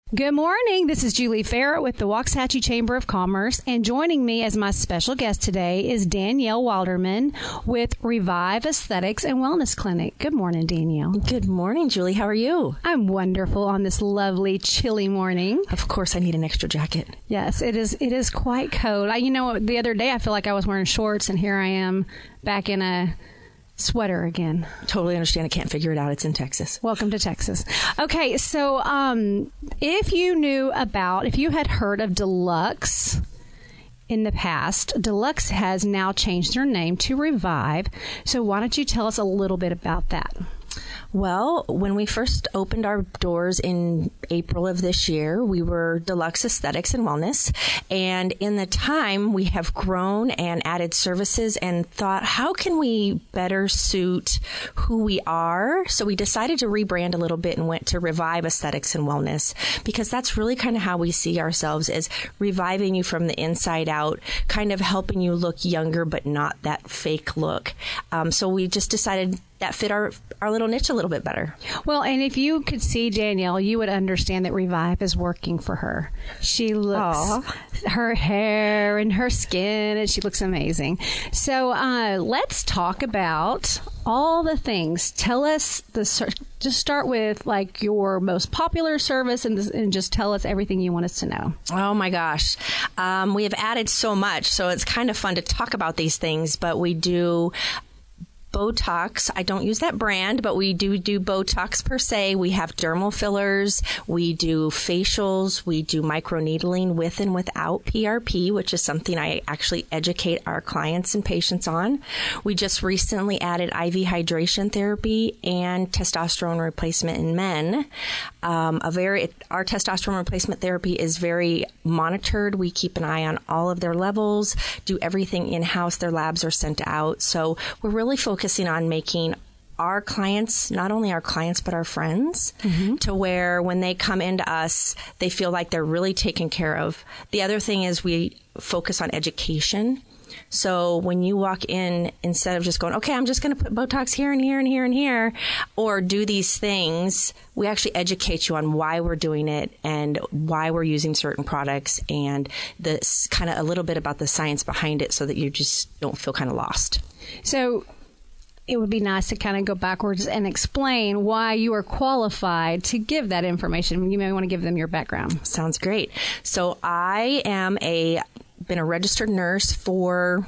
Good morning. This is Julie Farrett with the Waxahachie Chamber of Commerce, and joining me as my special guest today is Danielle Wilderman with Revive Aesthetics and Wellness Clinic. Good morning, Danielle. Good morning, Julie. How are you? I'm wonderful on this lovely, chilly morning. Of course, I need an extra jacket. Yes, it is quite cold. The other day I feel like I was wearing shorts, and here I am back in a sweater again. Totally understand. I can't figure it out. It's in Texas. Welcome to Texas. Okay, so if you had heard of Deluxe in the past, Deluxe has now changed their name to Revive. So why don't you tell us a little bit about that? Well, when we first opened our doors in April of this year, we were Deluxe Aesthetics and Wellness. And in the time, we have grown and added services and thought, how can we better suit who we are? So we decided to rebrand a little bit and went to Revive Aesthetics and Wellness, because that's really kind of how we see ourselves, as reviving you from the inside out, kind of helping you look younger, but not that fake look. So we just decided that fit our little niche a little bit better. Well, and if you could see Danielle, you would understand that Revive is working for her. She looks, her hair and her skin, and she looks amazing. So let's talk about all the things. Tell us, just start with like your most popular service and just tell us everything you want us to know. Oh my gosh. We have added so much, so it's kind of fun to talk about these things, but we do Botox. I don't use that brand, but we do Botox per se. We have dermal fillers. We do facials. We do microneedling with and without PRP, which is something I actually educate our clients and patients on. We just recently added IV hydration therapy and testosterone replacement in men. Our testosterone replacement therapy is very monitored. We keep an eye on all of their levels, do everything in-house. Their labs are sent out. So we're really focusing on making our clients, not only our clients, but our friends, to where when they come into us, they feel like they're really taken care of. The other thing is we focus on education. So when you walk in, instead of just going, okay, I'm just going to put Botox here and here and here and here, or do these things, we actually educate you on why we're doing it and why we're using certain products, and this kind of a little bit about the science behind it, so that you just don't feel kind of lost. So it would be nice to kind of go backwards and explain why you are qualified to give that information. You may want to give them your background. Sounds great. So I am been a registered nurse for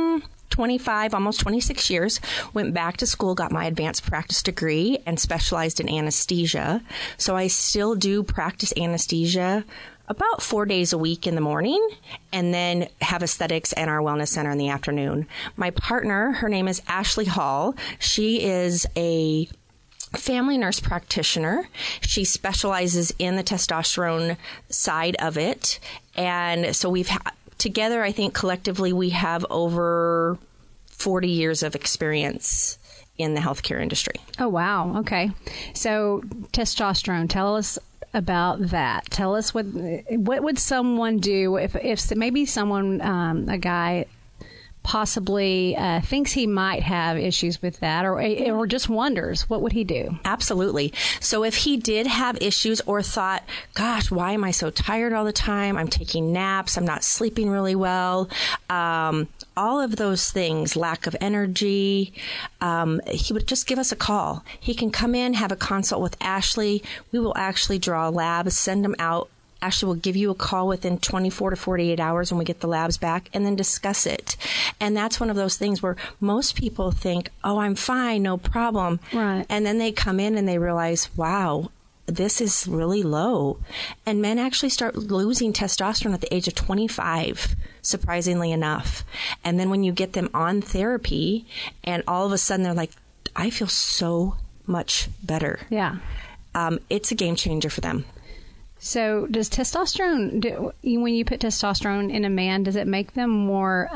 25, almost 26 years. Went back to school, got my advanced practice degree, and specialized in anesthesia. So I still do practice anesthesia about 4 days a week in the morning, and then have aesthetics and our wellness center in the afternoon. My partner, her name is Ashley Hall. She is a family nurse practitioner. She specializes in the testosterone side of it. And so together, I think collectively, we have over 40 years of experience in the healthcare industry. Oh, wow. Okay. So testosterone, tell us about that. Tell us what would someone do if maybe someone, a guy possibly thinks he might have issues with that, or just wonders, what would he do? Absolutely. So if he did have issues or thought, gosh, why am I so tired all the time? I'm taking naps. I'm not sleeping really well. All of those things, lack of energy, he would just give us a call. He can come in, have a consult with Ashley. We will actually draw labs, send them out. Ashley will give you a call within 24 to 48 hours when we get the labs back, and then discuss it. And that's one of those things where most people think, oh, I'm fine, no problem. Right. And then they come in and they realize, wow, this is really low. And men actually start losing testosterone at the age of 25, surprisingly enough. And then when you get them on therapy, and all of a sudden they're like, I feel so much better. Yeah. It's a game changer for them. So does testosterone, when you put testosterone in a man, does it make them more,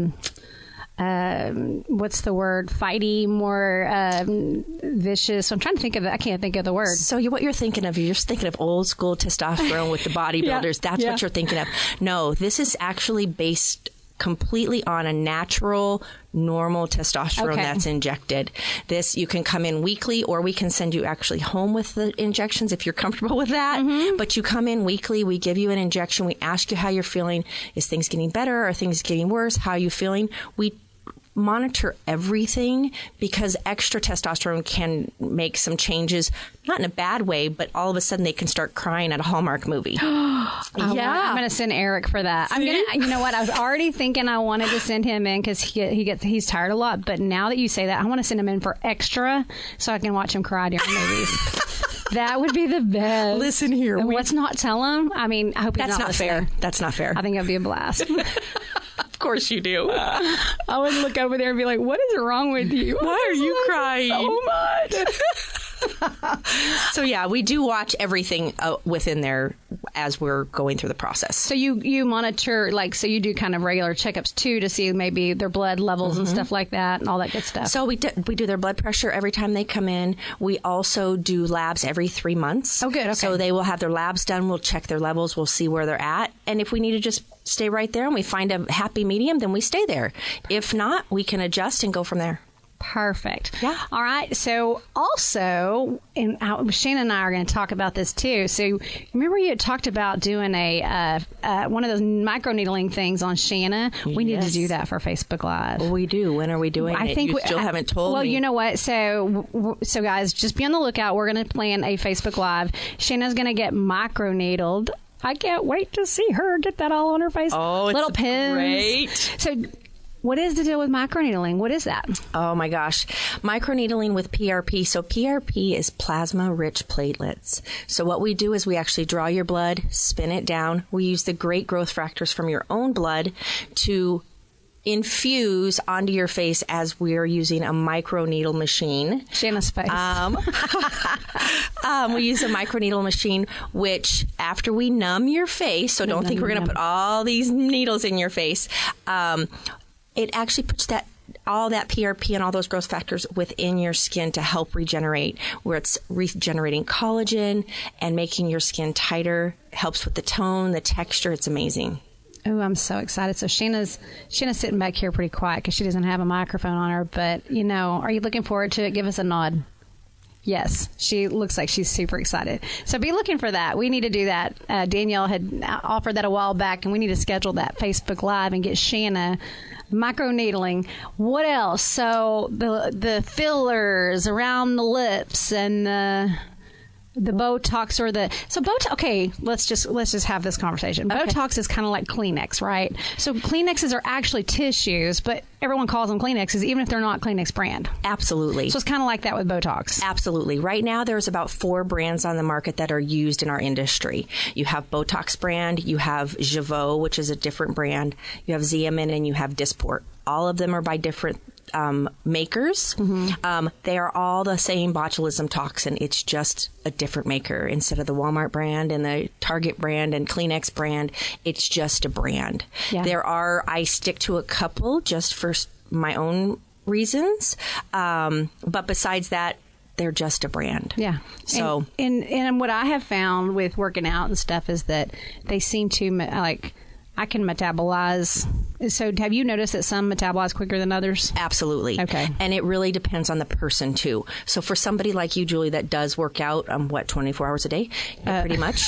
what's the word, fighty, more vicious? I'm trying to think of it. I can't think of the word. So what you're thinking of, you're just thinking of old school testosterone with the bodybuilders. That's what you're thinking of. No, this is actually based completely on a natural, normal testosterone that's injected. This, you can come in weekly, or we can send you actually home with the injections if you're comfortable with that. But you come in weekly, we give you an injection, we ask you how you're feeling. Is things getting better? Are things getting worse? How are you feeling? We monitor everything, because extra testosterone can make some changes, not in a bad way, but all of a sudden they can start crying at a Hallmark movie. I'm going to send Eric for that. I'm going to, you know what? I was already thinking I wanted to send him in because he's tired a lot. But now that you say that, I want to send him in for extra so I can watch him cry during movies. That would be the best. Listen here. And let's not tell him. I mean, I hope he's not listening. Fair. That's not fair. I think it'd be a blast. Of course you do. I would look over there and be like, what is wrong with you? Why are you crying so much? So yeah, we do watch everything within there as we're going through the process. So you monitor, like, so you do kind of regular checkups too to see maybe their blood levels and stuff like that and all that good stuff. So we do their blood pressure every time they come in. We also do labs every 3 months. Oh, good. Okay. So they will have their labs done. We'll check their levels. We'll see where they're at. And if we need to just stay right there and we find a happy medium, then we stay there. If not, we can adjust and go from there. Perfect. Yeah. All right. So also, and Shannon and I are going to talk about this too. So remember you had talked about doing one of those microneedling things on Shanna. We need to do that for Facebook Live. We do. When are we doing it? You still haven't told me. Well, you know what? So guys, just be on the lookout. We're going to plan a Facebook Live. Shanna's going to get microneedled. I can't wait to see her get that all on her face. Oh, it's little pins. Great. So what is the deal with microneedling? What is that? Oh, my gosh. Microneedling with PRP. So PRP is plasma-rich platelets. So what we do is we actually draw your blood, spin it down. We use the great growth factors from your own blood to infuse onto your face as we're using a microneedle machine. Shanna's face. We use a microneedle machine, which after we numb your face, so don't think we're going to put all these needles in your face, it actually puts all that PRP and all those growth factors within your skin to help regenerate, where it's regenerating collagen and making your skin tighter, helps with the tone, the texture. It's amazing. Oh, I'm so excited. So Shanna's sitting back here pretty quiet because she doesn't have a microphone on her. But, are you looking forward to it? Give us a nod. Yes, she looks like she's super excited. So be looking for that. We need to do that. Danielle had offered that a while back, and we need to schedule that Facebook Live and get Shanna microneedling. What else? So the fillers around the lips and the Botox Botox. Okay, let's just have this conversation. Okay. Botox is kind of like Kleenex, right? So Kleenexes are actually tissues, but everyone calls them Kleenexes, even if they're not Kleenex brand. Absolutely. So it's kind of like that with Botox. Absolutely. Right now, there's about 4 brands on the market that are used in our industry. You have Botox brand, you have Jeuveau, which is a different brand, you have Xeomin, and you have Dysport. All of them are by different makers. They are all the same botulism toxin. It's just a different maker. Instead of the Walmart brand and the Target brand and Kleenex brand, it's just a brand. Yeah. I stick to a couple just for my own reasons. But besides that, they're just a brand. Yeah. So, and what I have found with working out and stuff is that they seem to I can metabolize. So have you noticed that some metabolize quicker than others? Absolutely. Okay. And it really depends on the person, too. So for somebody like you, Julie, that does work out, 24 hours a day? Pretty much.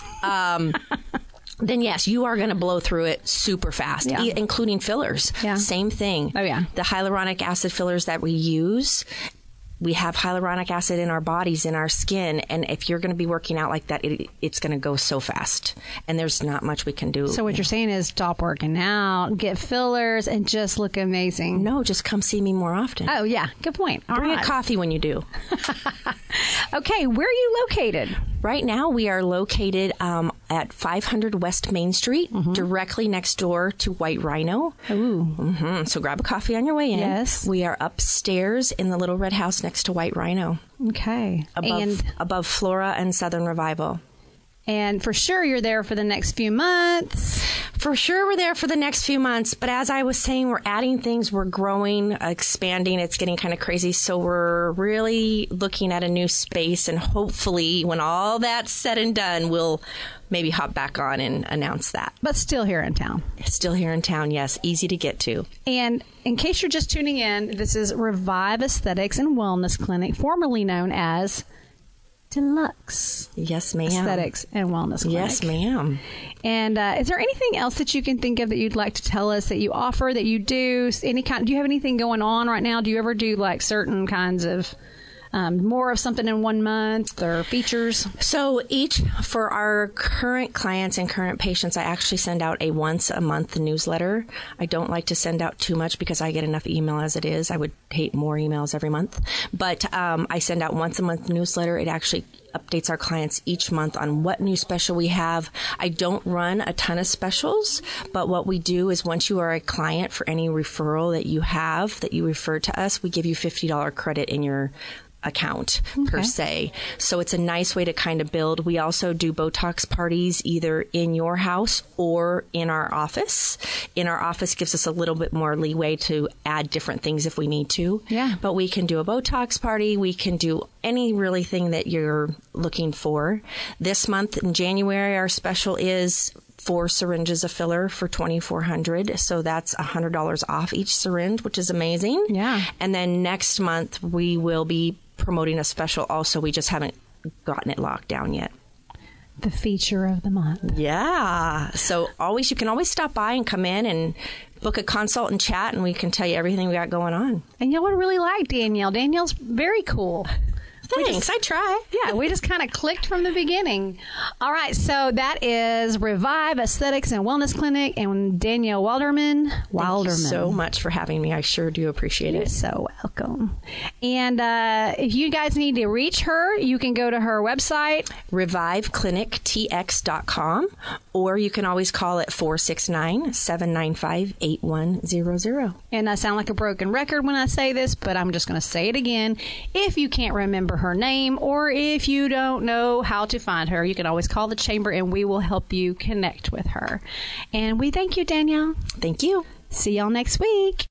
Then, yes, you are going to blow through it super fast, including fillers. Yeah. Same thing. Oh, yeah. The hyaluronic acid fillers that we use, we have hyaluronic acid in our bodies, in our skin, and if you're going to be working out like that, it's going to go so fast, and there's not much we can do. So what you're saying is stop working out, get fillers, and just look amazing. No, just come see me more often. Oh, yeah. Good point. Bring a coffee when you do. Okay, where are you located? Right now, we are located at 500 West Main Street, directly next door to White Rhino. Ooh. So grab a coffee on your way in. Yes. We are upstairs in the little red house next to White Rhino. Okay. Above Flora and Southern Revival. And for sure, you're there for the next few months. For sure we're there for the next few months. But as I was saying, we're adding things, we're growing, expanding. It's getting kind of crazy. So we're really looking at a new space. And hopefully when all that's said and done, we'll maybe hop back on and announce that. But still here in town. Still here in town, yes. Easy to get to. And in case you're just tuning in, this is Revive Aesthetics and Wellness Clinic, formerly known as Deluxe. Yes, ma'am. Aesthetics and Wellness Clinic. Yes, ma'am. And is there anything else that you can think of that you'd like to tell us that you offer, that you do? Do you have anything going on right now? Do you ever do like certain kinds of more of something in 1 month or features? So for our current clients and current patients, I actually send out a once a month newsletter. I don't like to send out too much because I get enough email as it is. I would hate more emails every month. But I send out once a month newsletter. It actually updates our clients each month on what new special we have. I don't run a ton of specials, but what we do is once you are a client, for any referral that you have that you refer to us, we give you $50 credit in your account per se. So it's a nice way to kind of build. We also do Botox parties either in your house or in our office. In our office gives us a little bit more leeway to add different things if we need to. Yeah. But we can do a Botox party. We can do any really thing that you're looking for. This month in January, our special is 4 syringes of filler for $2,400. So that's $100 off each syringe, which is amazing. Yeah. And then next month we will be promoting a special also. We just haven't gotten it locked down yet. The feature of the month. Yeah. So you can always stop by and come in and book a consult and chat, and we can tell you everything we got going on. And y'all would really like Danielle. Danielle's very cool. Thanks. I try. Yeah, we just kind of clicked from the beginning. All right, so that is Revive Aesthetics and Wellness Clinic and Danielle Wilderman. Thank you so much for having me. I sure do appreciate it. You're so welcome. And if you guys need to reach her, you can go to her website, reviveclinictx.com, or you can always call at 469-795-8100. And I sound like a broken record when I say this, but I'm just going to say it again. If you can't remember her name, or if you don't know how to find her, you can always call the chamber and we will help you connect with her. And we thank you, Danielle. Thank you. See y'all next week.